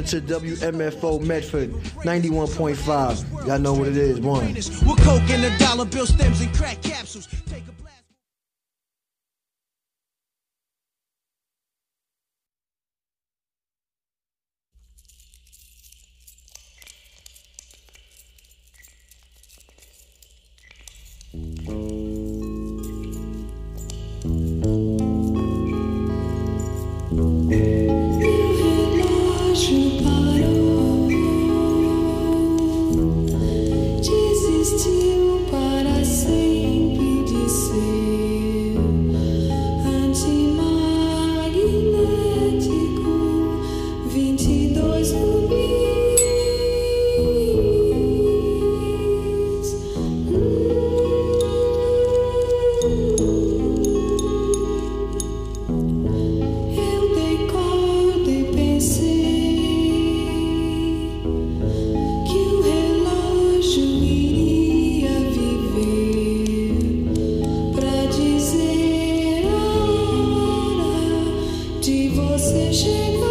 to WMFO Medford 91.5. Y'all know what it is. One. With coke and the dollar bill stems and crack capsules. Take a blast. Desistiu para sempre de ser antimagnético. 22 rubis. Eu dei corda e pensei que o relógio iria viver pra dizer a hora de você chegar.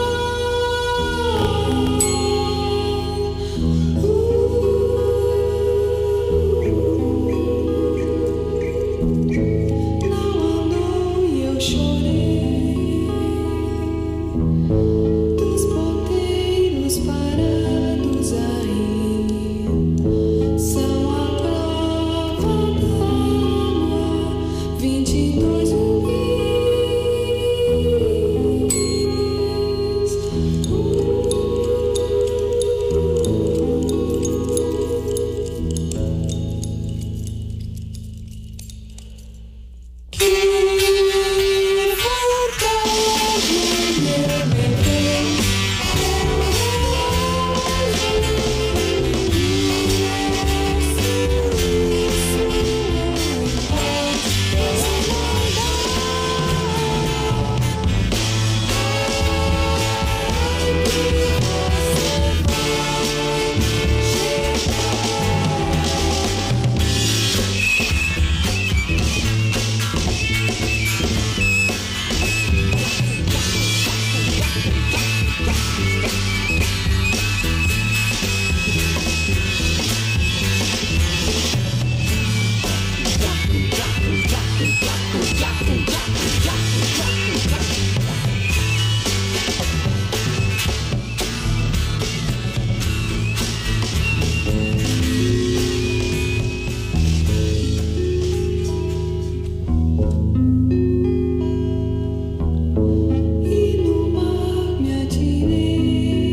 Não andou e eu chorei dos porteiros parados aí. São a prova d'água, 22 rubis. Que E no mar me atirei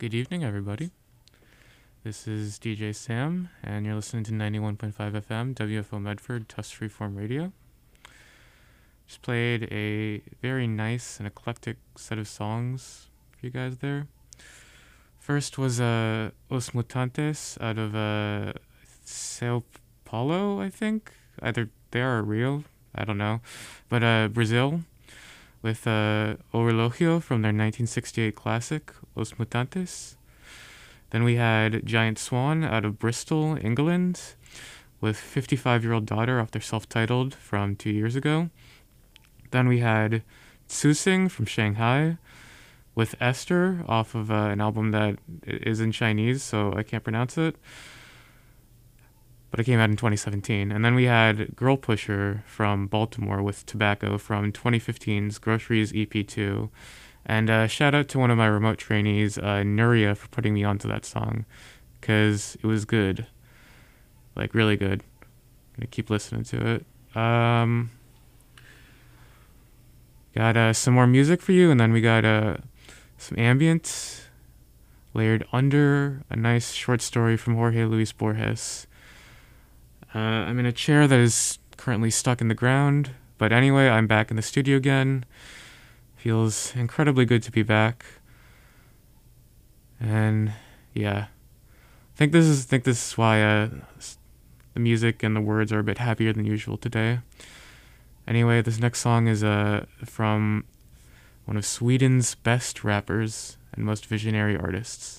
Good evening, everybody. This is DJ Sam, and you're listening to 91.5 FM, WFO Medford, Tusk Freeform Radio. Just played a very nice and eclectic set of songs for you guys there. First was Os Mutantes out of Sao Paulo, I think. Either they are real, I don't know. But Brazil, with O Relógio from their 1968 classic, Os Mutantes. Then we had Giant Swan out of Bristol, England, with 55-year-old daughter off their self-titled from 2 years ago. Then we had Tsusing from Shanghai, with Esther off of an album that is in Chinese, so I can't pronounce it. But it came out in 2017. And then we had Girl Pusher from Baltimore with Tobacco from 2015's Groceries EP2. And shout out to one of my remote trainees, Nuria, for putting me onto that song, because it was good. Like, really good. I'm going to keep listening to it. Got some more music for you, and then we got some ambient layered under a nice short story from Jorge Luis Borges. I'm in a chair that is currently stuck in the ground, but anyway, I'm back in the studio again. Feels incredibly good to be back. And yeah, I think this is why the music and the words are a bit happier than usual today. Anyway, this next song is from one of Sweden's best rappers and most visionary artists.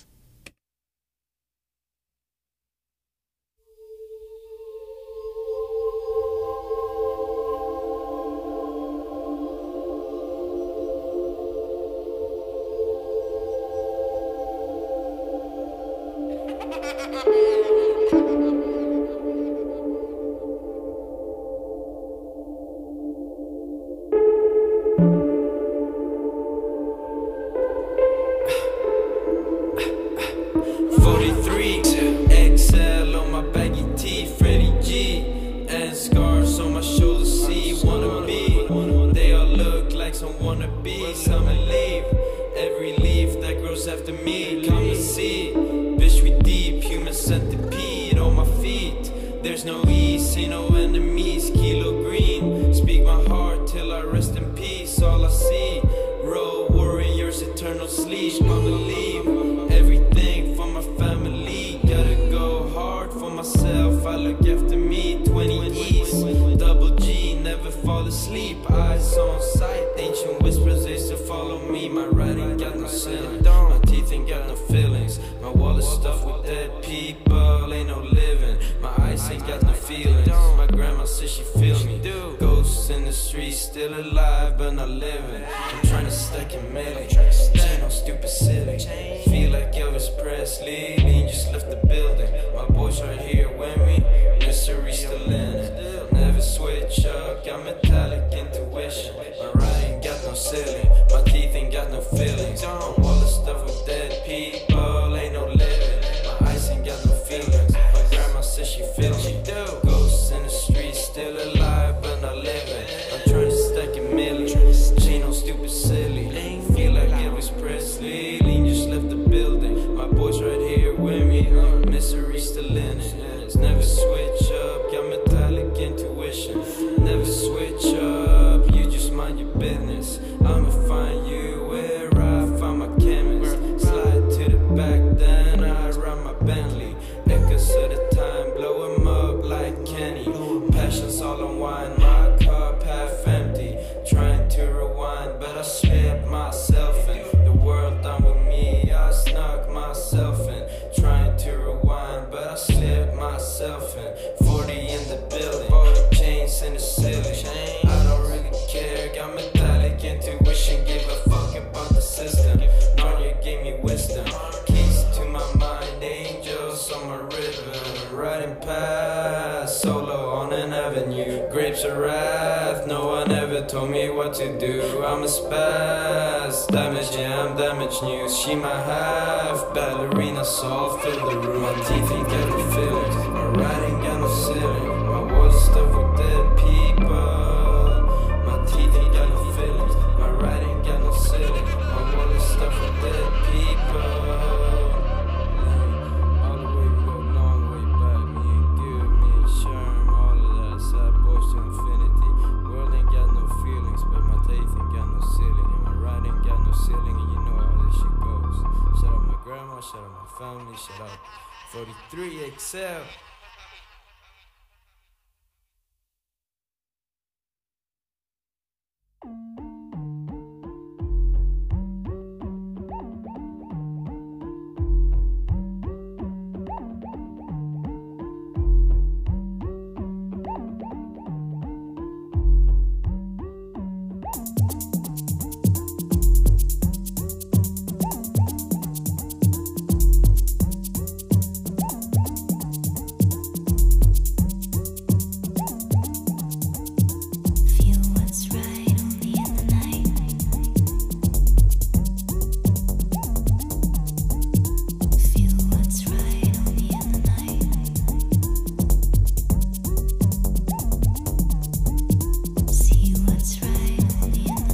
My wall is stuffed with dead people. 43 XL. See what's right only in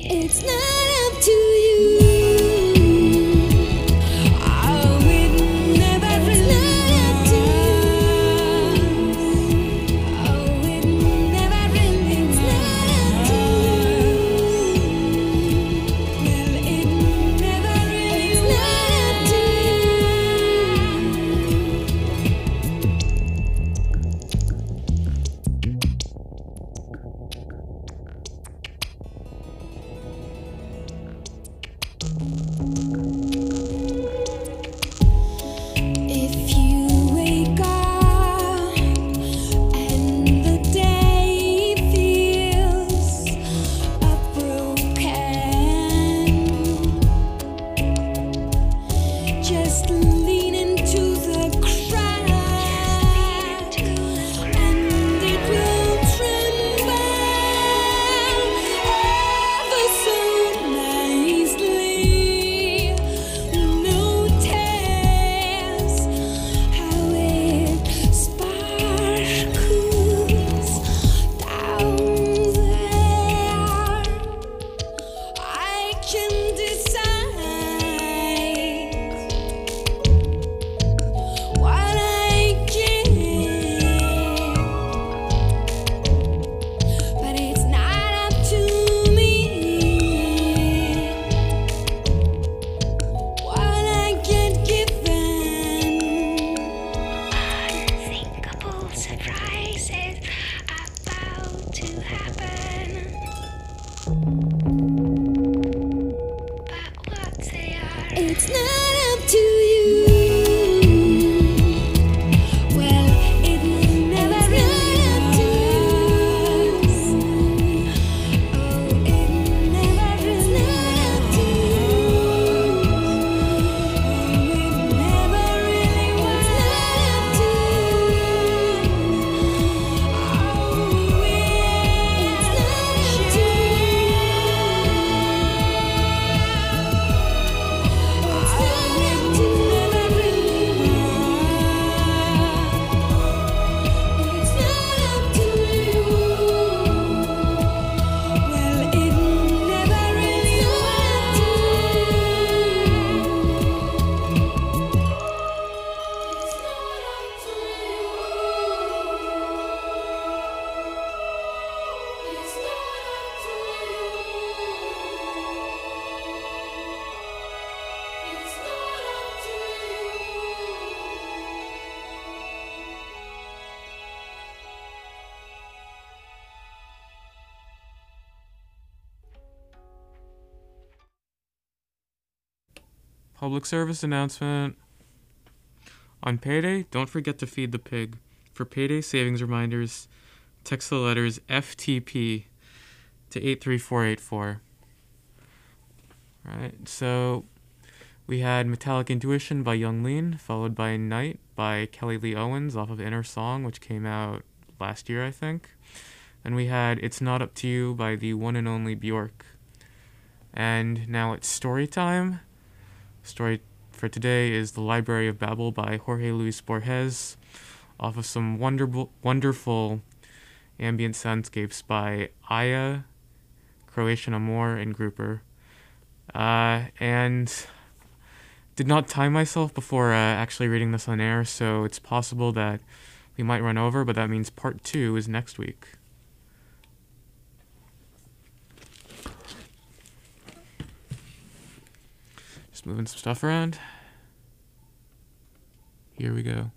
It's not up to you. Oh, it never it's not up to you. Oh, it never really it's not up to you. Well, it never really it's not up to If you wake up and the day feels broken, just lean into the crack and it will tremble ever so nicely. Notice how it sparkles down there. I can decide what I give, but it's not up to me what I get given. Unthinkable surprises about to happen, but what they are, it's not up to you. Well, it never really up to us. Oh, it never really up to you. Oh, it never really was up to you. Oh, it's not up to Public service announcement. On payday, don't forget to feed the pig. For payday savings reminders, text the letters FTP to 83484. Right, so we had Metallic Intuition by Young Lean, followed by Night by Kelly Lee Owens off of Inner Song, which came out last year, I think. And we had It's Not Up to You by the one and only Bjork. And now it's story time. Story for today is The Library of Babel by Jorge Luis Borges, off of some wonderful ambient soundscapes by Aya, Croatian Amor, and Grouper. And did not time myself before actually reading this on air, so it's possible that we might run over, but that means part 2 is next week. Just moving some stuff around. Here we go.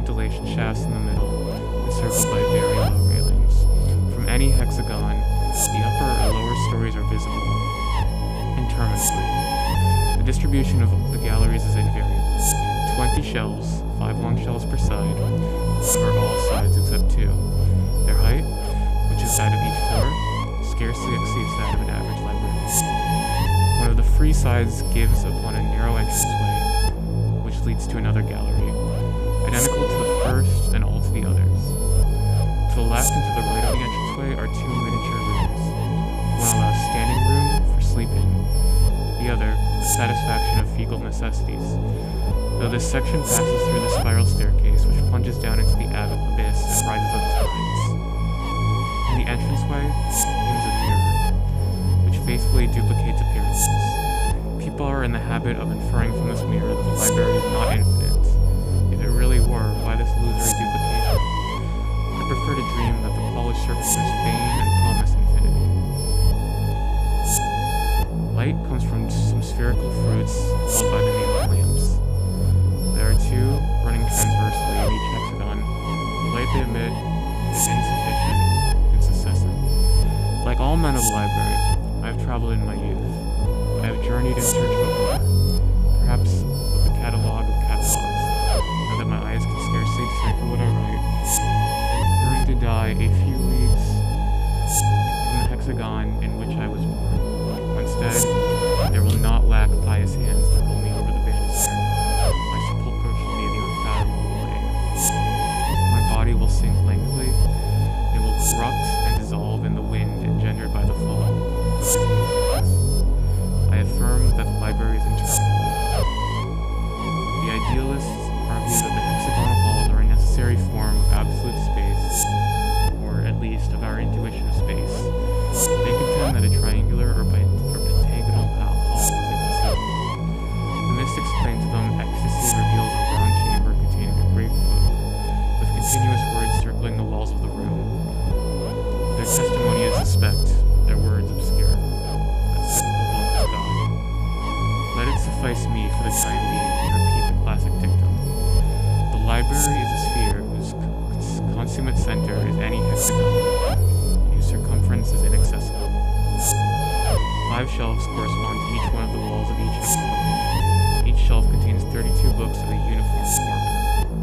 ventilation shafts in the middle, encircled by very low railings. From any hexagon, the upper or lower stories are visible interminably. The distribution of the galleries is invariable. 20 shelves, 5 long shelves per side, cover all sides except 2. Their height, which is that of each floor, scarcely exceeds that of an average library. One of the free sides gives upon a narrow entranceway, which leads to another gallery, identical to the first and all to the others. To the left and to the right of the entranceway are 2 miniature rooms. One allows standing room for sleeping, the other, the satisfaction of fecal necessities. Though this section passes through the spiral staircase, which plunges down into the abyss and rises up its spines. In the entranceway hangs a mirror, which faithfully duplicates appearances. People are in the habit of inferring from this mirror that the library is not infinite. If it really were, why this illusory duplication? I prefer to dream that the polished surfaces feign and promise infinity. Light comes from some spherical fruits called by the name of lamps. There are 2 running transversely in each hexagon. The light they emit is insufficient, incessant. Like all men of the library, I have traveled in my youth. I have journeyed in search of a book, perhaps with a catalogue of catalogs, now that my eyes can scarcely decipher what I write. Preparing to die a few leagues from the hexagon in which I was born. Instead, there will not lack pious hands to roll me over the banister. My sepulchre shall be the unfathomable air. My body will sink lengthily. It will corrupt and dissolve in the wind engendered by the fall. I affirm that the library is interminable. The idealists argue that the hexagonal halls are a necessary form of absolute space, or at least of our intuition of space. They contend that a triangular or pentagonal hall is inconceivable. The mystics claim to them ecstasy reveals a round chamber containing a great book, with continuous words circling the walls of the room. Their testimony is suspect, their words obscure. Let it suffice me for the time being to repeat the classic dictum. The library is a sphere whose consummate center is any hexagon, whose circumference is inaccessible. 5 shelves correspond to each one of the walls of each hexagon. Each shelf contains 32 books of a uniform format.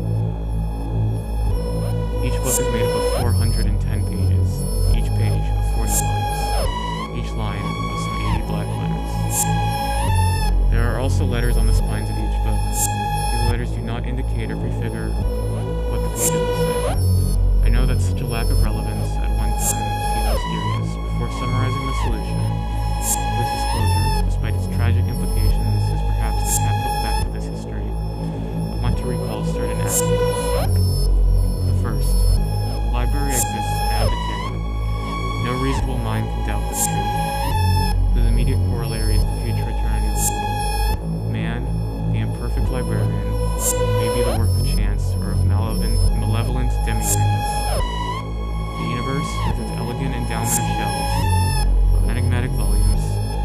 Each book is made up of 410 pages, each page of 40 lines, each line of some 80 black letters. There are also letters on the spines of each book. These letters do not indicate or prefigure what the pages will say. I know that such a lack of relevance at one time seemed mysterious. Before summarizing the solution, this disclosure, despite its tragic implications, is perhaps the capital fact of this history. I want to recall certain aspects. The first, the library exists ad eternum. No reasonable mind can doubt this truth. Whose immediate corollary is the future eternity of the world. Man, the imperfect librarian, may be the work of chance or of malevolent demiurges. The universe, with its elegant endowment of shelves, of enigmatic volumes,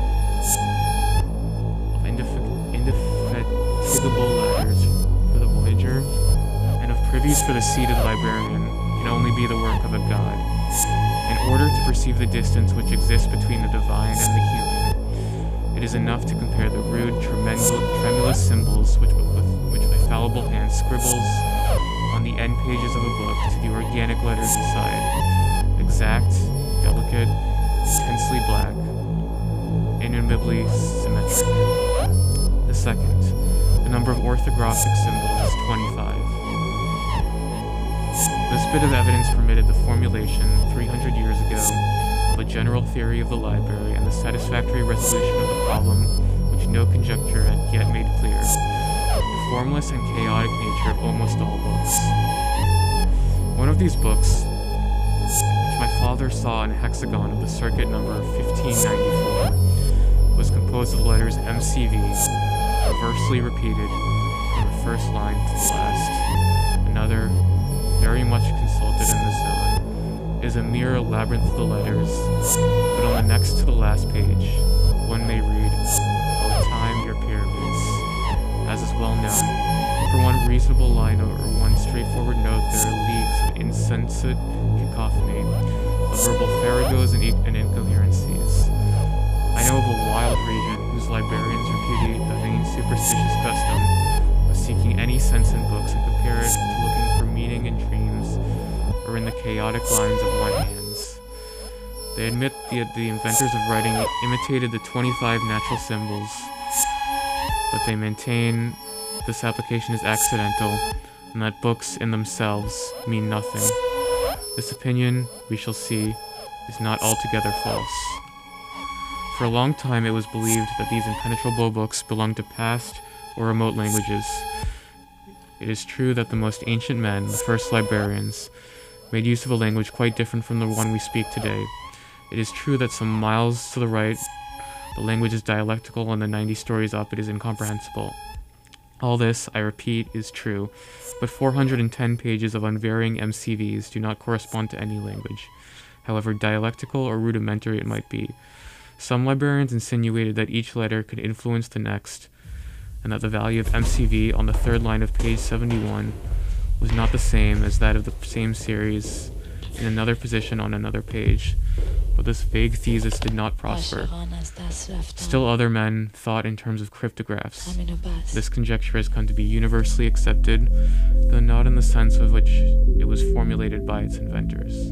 of indefatigable ladders for the voyager, and of privies for the seated librarian, can only be the work of a god. In order to perceive the distance which exists between the divine and the human, it is enough to compare the rude, tremulous symbols which my fallible hand scribbles on the end pages of a book to the organic letters inside. Exact, delicate, intensely black, inimitably symmetric. The second, the number of orthographic symbols is 25. This bit of evidence permitted the formulation, 300 years ago, of a general theory of the library and the satisfactory resolution of the problem which no conjecture had yet made clear, the formless and chaotic nature of almost all books. One of these books, which my father saw in a hexagon of the circuit number 1594, was composed of the letters MCV, reversely repeated from the first line to the last. Another, very much consulted in the zone, is a mere labyrinth of the letters, but on the next to the last page, one may read, "O time your pyramids, as is well known. For one reasonable line or one straightforward note, there are leagues of insensate cacophony, of verbal farragos and incoherencies. I know of a wild region whose librarians repudiate the vain superstitious custom of seeking any sense in books and compare it to looking for meaning in dreams or in the chaotic lines of my hands. They admit the inventors of writing imitated the 25 natural symbols, but they maintain this application is accidental and that books in themselves mean nothing. This opinion, we shall see, is not altogether false. For a long time it was believed that these impenetrable books belonged to past or remote languages. It is true that the most ancient men, the first librarians, made use of a language quite different from the one we speak today. It is true that some miles to the right, the language is dialectical and the 90 stories up it is incomprehensible. All this, I repeat, is true, but 410 pages of unvarying MCVs do not correspond to any language, however dialectical or rudimentary it might be. Some librarians insinuated that each letter could influence the next, and that the value of MCV on the third line of page 71 was not the same as that of the same series in another position on another page, but this vague thesis did not prosper. Still other men thought in terms of cryptographs. This conjecture has come to be universally accepted, though not in the sense of which it was formulated by its inventors.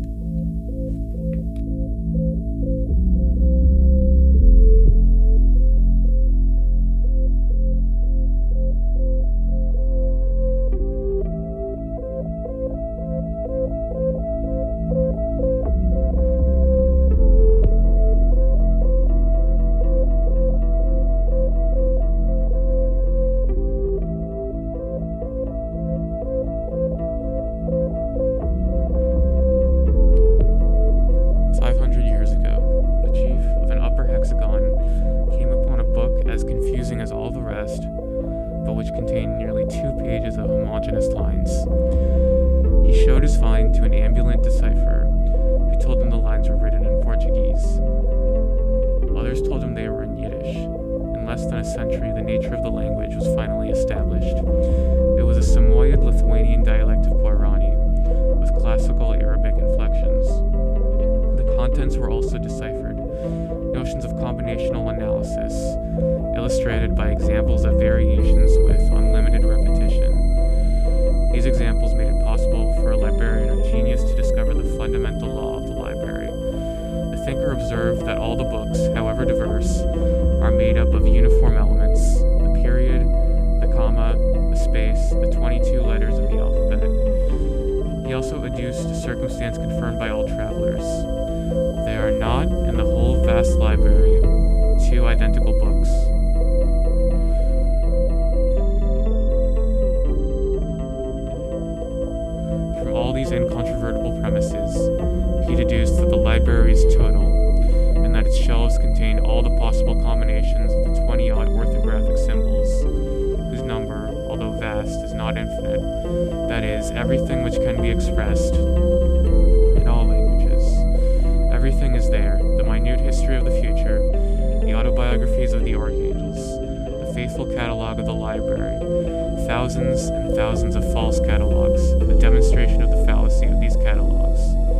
Thousands and thousands of false catalogs, a demonstration of the fallacy of these catalogs,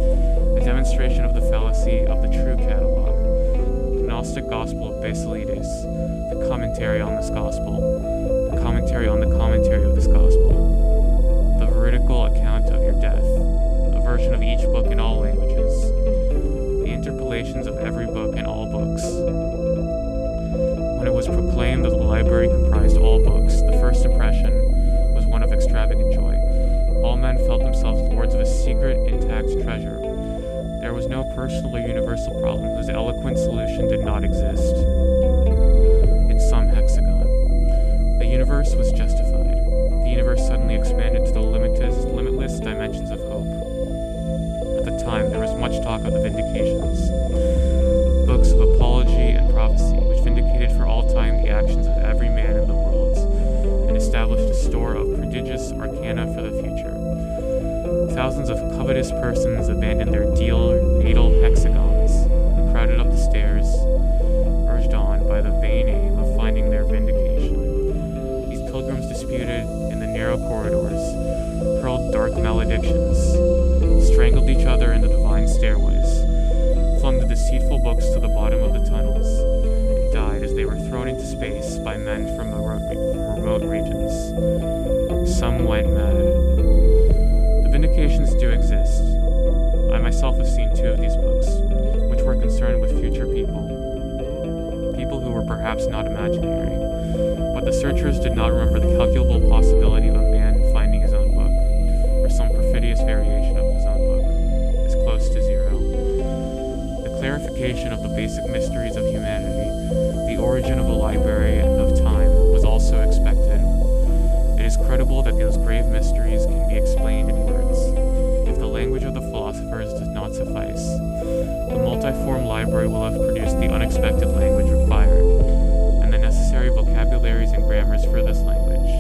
a demonstration of the fallacy of the true catalog, the Gnostic Gospel of Basilides, the commentary on this Gospel, the commentary on the commentary of this Gospel, the veridical account of your death, a version of each book in all languages, the interpolations of every book in all books. When it was proclaimed that the library comprised all books, the first impression was one of extravagant joy. All men felt themselves lords of a secret, intact treasure. There was no personal or universal problem whose eloquent solution did not exist in some hexagon. The universe was justified. The universe suddenly expanded to the limitless dimensions of hope. At the time, there was much talk of the vindications, books of apology and prophecy, which vindicated for all time the actions of every man in the world, and established a store of prodigious arcana for the future. Thousands of covetous persons abandoned their natal hexagons and crowded up the stairs, urged on by the vain aim of finding their vindication. These pilgrims narrow corridors, hurled dark maledictions, strangled each other in the divine stairways, flung the deceitful books to the bottom of the tunnels, and died as they were thrown into space by men from remote regions. Some went mad. The Vindications do exist. I myself have seen 2 of these books, which were concerned with future people who were perhaps not imaginary, but the searchers did not remember the calculable possibility of a man finding his own book, or some perfidious variation of his own book, as close to zero. The clarification of the basic mysteries of humanity, the origin of the library and of time, was also expected. It is credible that those grave mysteries can be explained in words, if the language of the philosophers does not suffice. The multiform library will have produced the unexpected language required, and the necessary vocabularies and grammars for this language.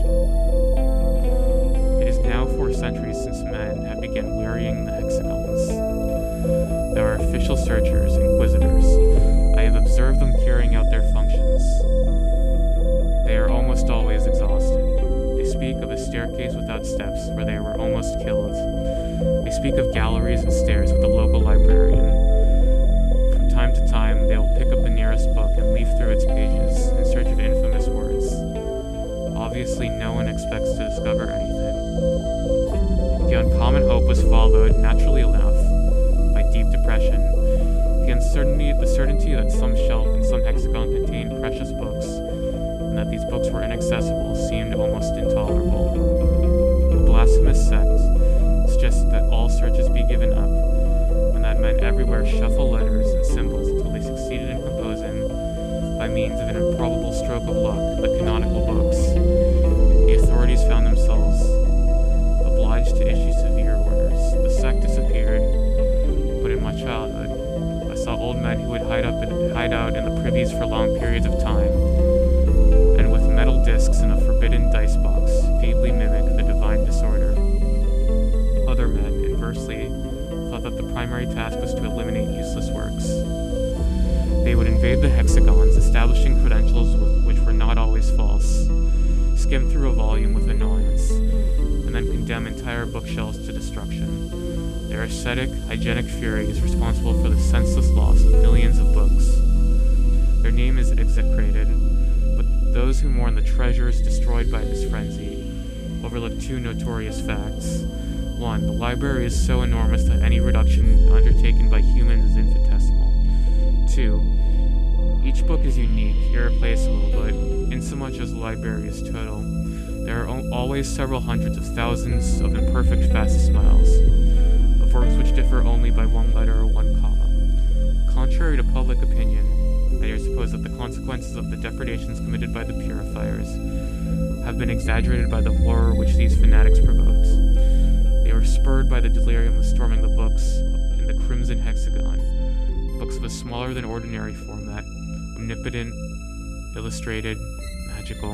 It is now 4 centuries since men have begun wearying the hexagons. There are official searchers, inquisitors. I have observed them carrying out their functions. They are almost always exhausted. They speak of a staircase without steps where they were almost killed. They speak of galleries and stairs with a local librarian. From time to time, they will pick up the nearest book and leaf through its pages in search of infamous words. Obviously, no one expects to discover anything. The uncommon hope was followed, naturally enough, by deep depression. The certainty that some shelf in some hexagon contained precious books, and that these books were inaccessible, seemed almost intolerable. The blasphemous sect suggested that all searches be given up, and that men everywhere shuffle letters and symbols until they succeeded in composing, by means of an improbable stroke of luck, the canonical books. The authorities found themselves obliged to issue severe orders. The sect disappeared, but in my childhood, I saw old men who would hide out in the privies for long periods of time, and with metal discs in a forbidden dice box, feebly mimic the divine disorder. Other men, inversely, thought that the primary task was to eliminate useless works. They would invade the hexagons, establishing credentials which were not always false, skim through a volume with annoyance, and then condemn entire bookshelves to destruction. Their ascetic, hygienic fury is responsible for the senseless loss of millions of books. Their name is execrated, but those who mourn the treasures destroyed by this frenzy overlook 2 notorious facts. 1. The library is so enormous that any reduction undertaken by humans is infinitesimal. 2. Each book is unique, irreplaceable, but insomuch as the library is total, there are always several hundreds of thousands of imperfect facsimile of works which differ only by 1 letter or 1 comma. Contrary to public opinion, I dare suppose that the consequences of the depredations committed by the purifiers have been exaggerated by the horror which these fanatics provoked. They were spurred by the delirium of storming the books in the crimson hexagon, books of a smaller than ordinary format, omnipotent, illustrated, magical.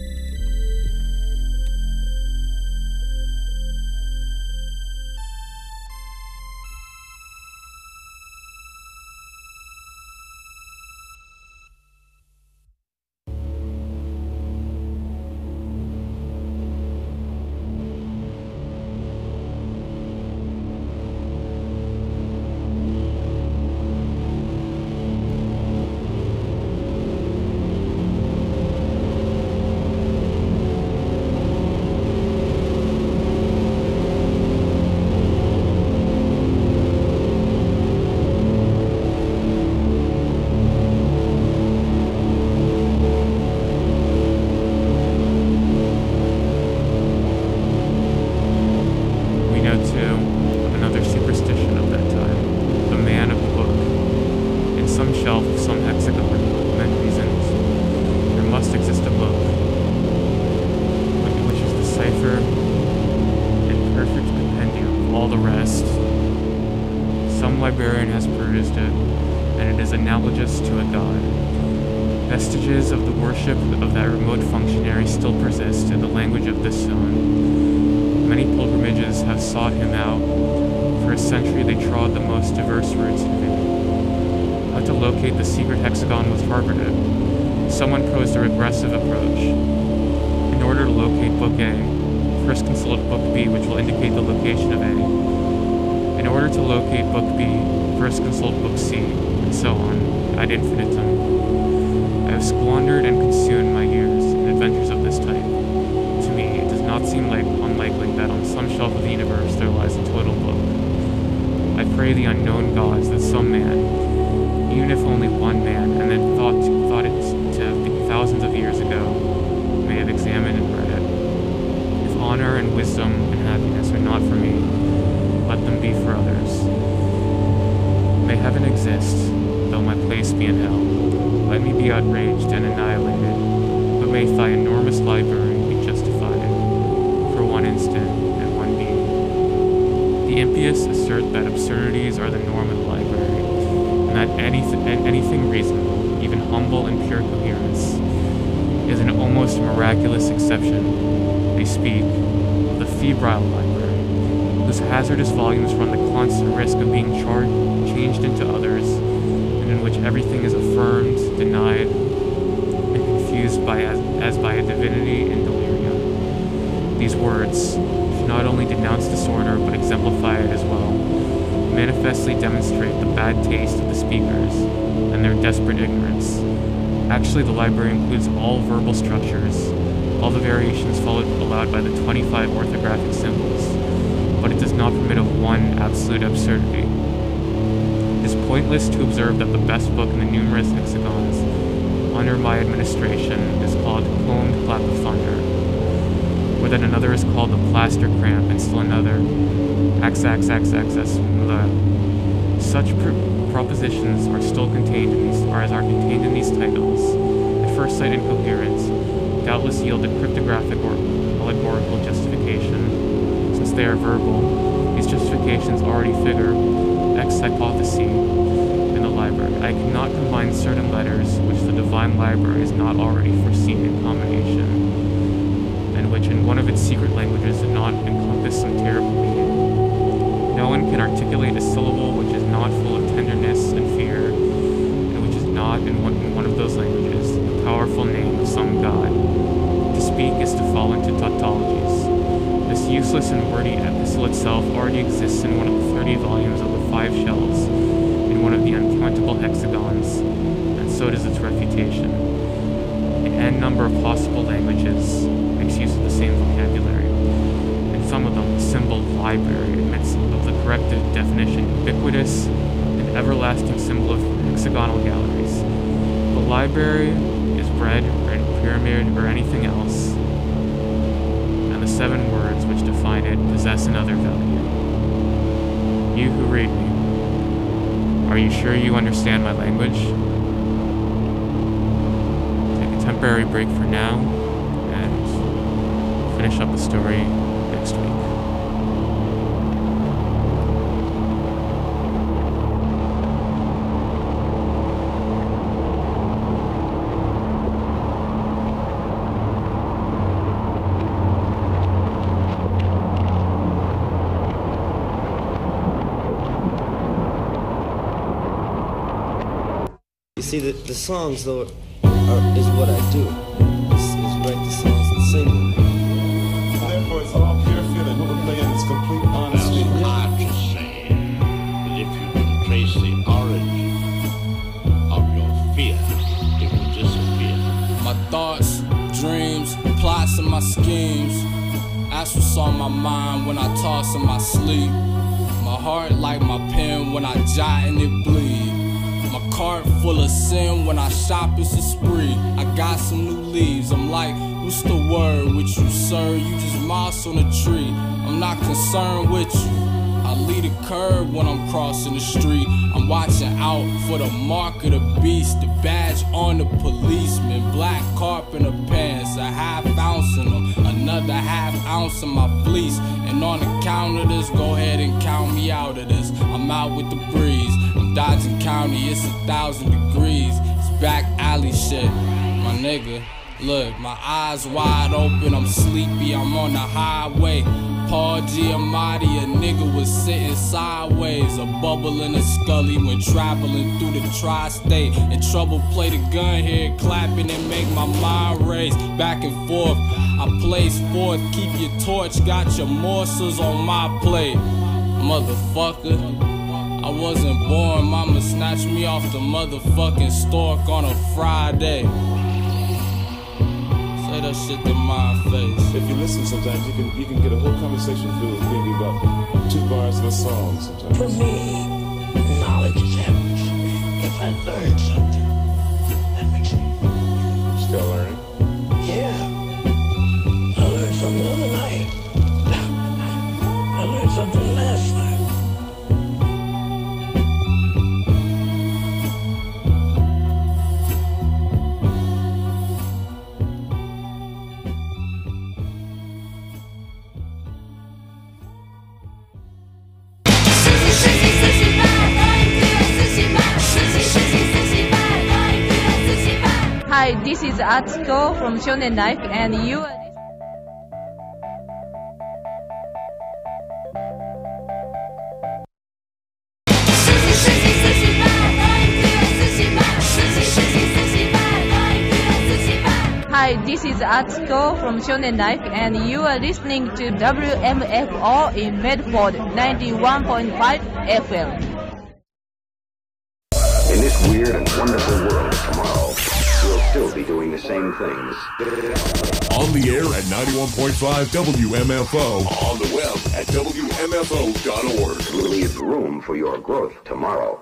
Librarian has perused it, and it is analogous to a god. Vestiges of the worship of that remote functionary still persist in the language of this zone. Many pilgrimages have sought him out. For a century they trod the most diverse routes in vain. How to locate the secret hexagon was harbored it. Someone posed a regressive approach. In order to locate Book A, first consult book B, which will indicate the location of A. In order to locate book B, first consult book C, and so on, ad infinitum. I have squandered and consumed my years in adventures of this type. To me, it does not seem unlikely that on some shelf of the universe there lies a total book. I pray the unknown gods that some man, even if only one man, and then thought it to have been thousands of years ago, may have examined and read it. If honor and wisdom and happiness are not for me, let them be for others. May heaven exist, though my place be in hell. Let me be outraged and annihilated, but may thy enormous library be justified for one instant and one being. The impious assert that absurdities are the norm of the library, and that anything reasonable, even humble and pure coherence, is an almost miraculous exception. They speak of the febrile library, whose hazardous volumes run the constant risk of being changed into others, and in which everything is affirmed, denied, and confused as by a divinity in delirium. These words should not only denounce disorder, but exemplify it as well, manifestly demonstrate the bad taste of the speakers and their desperate ignorance. Actually, the library includes all verbal structures, all the variations allowed by the 25 orthographic symbols, but it does not permit of one absolute absurdity. It is pointless to observe that the best book in the numerous hexagons under my administration is called Combed Clap of Thunder, or that another is called the Plaster Cramp, and still another XXXXS. Such propositions are still contained in these titles. At first sight incoherent, doubtless yield a cryptographic or allegorical justification. Since they are verbal, these justifications already figure ex hypothesi in the library. I cannot combine certain letters which the divine library is not already foreseen in combination, and which in one of its secret languages did not encompass some terrible meaning. No one can articulate a syllable which is not full of tenderness and fear, and which is not in one of those languages the powerful name of some god. To speak is to fall into tautologies. This useless and wordy epistle itself already exists in one of the 30 volumes of the 5 shells, in one of the uncountable hexagons, and so does its refutation. An n number of possible languages makes use of the same vocabulary. In some of them, the symbol library admits of the corrective definition ubiquitous and everlasting symbol of hexagonal galleries. The library is bread or a pyramid or anything else, and the 7 words which define it possess another value. You who read me, are you sure you understand my language? Take a temporary break for now, and finish up the story next week. You see, the songs, though, is what I do. Is write the songs and sing them. Therefore, it's all pure feeling. What we're playing is complete honesty. It's hard to say that if you can trace the origin of your fear, it will disappear. My thoughts, dreams, plots, and my schemes. That's what's on my mind when I toss in my sleep. My heart like my pen when I jot and it bleed. My cart full of sin when I shop, it's a spree. I got some new leaves, I'm like, what's the word with you, sir? You just moss on a tree, I'm not concerned with you. I lead a curve when I'm crossing the street. I'm watching out for the mark of the beast, the badge on the policeman, black carpenter pants, a half ounce in them, another half ounce in my fleece. And on the count of this, go ahead and count me out of this. I'm out with the breeze, I'm dodging county, it's 1,000 degrees. It's back alley shit, my nigga. Look, my eyes wide open, I'm sleepy, I'm on the highway. Paul Giamatti, a nigga was sitting sideways, a bubble in a scully when traveling through the tri-state. And trouble play the gun here, clapping and make my mind race back and forth. I place fourth, keep your torch, got your morsels on my plate, motherfucker. I wasn't born, mama snatched me off the motherfucking stork on a Friday. Say that shit to my face. If you listen sometimes, you can get a whole conversation filled with maybe about 2 bars of a song sometimes. For me, knowledge is everything. If I learn something, that makes me. Still learning? Yeah. I learned something the other night. I learned something last night. Hi, this is Atsuko from Shonen Life, and you are Hi, this is Atsuko from Shonen Life, and you are listening to WMFO in Medford 91.5 FM. In this weird and wonderful world of tomorrow, we'll still be doing the same things. On the air at 91.5 WMFO. On the web at WMFO.org. Leave room for your growth tomorrow.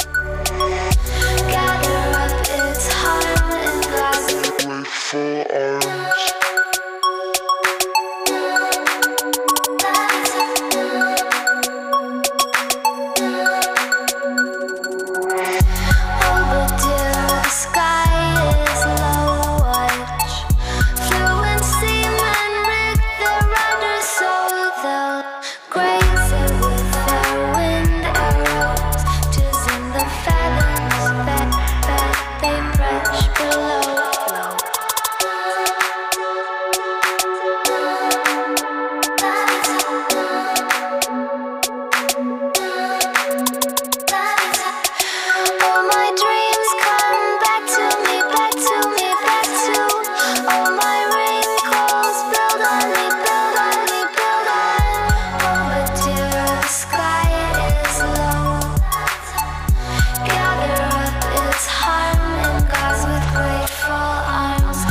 For